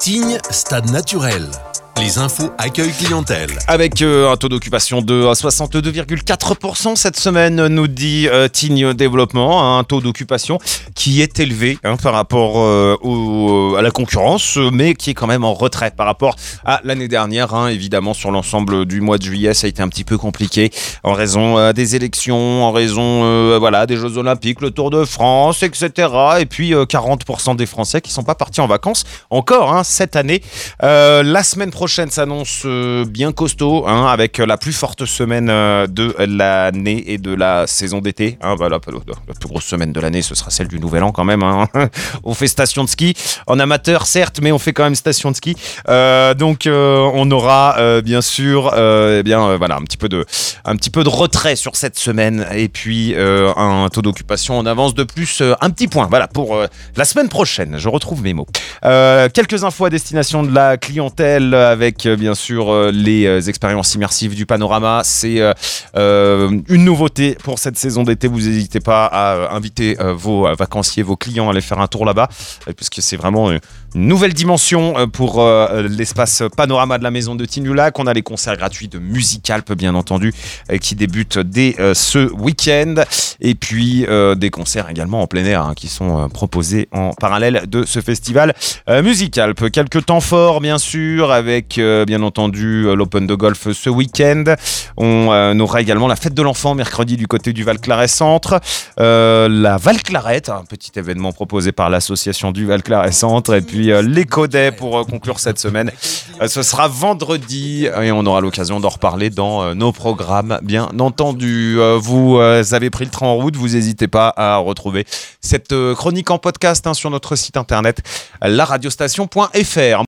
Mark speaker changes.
Speaker 1: Tignes, stade naturel. Les infos accueil clientèle.
Speaker 2: Avec un taux d'occupation de 62,4% cette semaine, nous dit Tignes Développement, un taux d'occupation qui est élevé par rapport à la concurrence, mais qui est quand même en retrait par rapport à l'année dernière. Évidemment, sur l'ensemble du mois de juillet, ça a été un petit peu compliqué en raison des élections, en raison des Jeux Olympiques, le Tour de France, etc. Et puis 40% des Français qui ne sont pas partis en vacances encore cette année. La semaine prochaine s'annonce bien costaud, avec la plus forte semaine de l'année et de la saison d'été. La plus grosse semaine de l'année, ce sera celle du Nouvel An quand même. On fait station de ski, en amateur certes, mais on fait quand même station de ski. Donc on aura bien sûr un petit peu de retrait sur cette semaine et puis un taux d'occupation en avance de plus un petit point. Voilà pour la semaune prochaine. Je retrouve mes mots. Quelques infos à destination de la clientèle avec bien sûr les expériences immersives du Panorama. C'est une nouveauté pour cette saison d'été. Vous n'hésitez pas à inviter vos vacanciers, vos clients à aller faire un tour là-bas, puisque c'est vraiment une nouvelle dimension pour l'espace Panorama de la maison de Tignes-du-Lac. On a les concerts gratuits de Musicalp, bien entendu, qui débutent dès ce week-end. Et puis des concerts également en plein air qui sont proposés en parallèle de ce festival Musicalp. Quelques temps forts, bien sûr, avec bien entendu l'Open de golf ce week-end. On aura également la fête de l'enfant mercredi du côté du Val-Claret Centre. La Val-Clarette, un petit événement proposé par l'association du Val-Claret Centre. Et puis l'Écodet pour conclure cette semaine. Ce sera vendredi et on aura l'occasion d'en reparler dans nos programmes, bien entendu. Vous avez pris le train en route, vous n'hésitez pas à retrouver cette chronique en podcast sur notre site internet laradiostation.fr.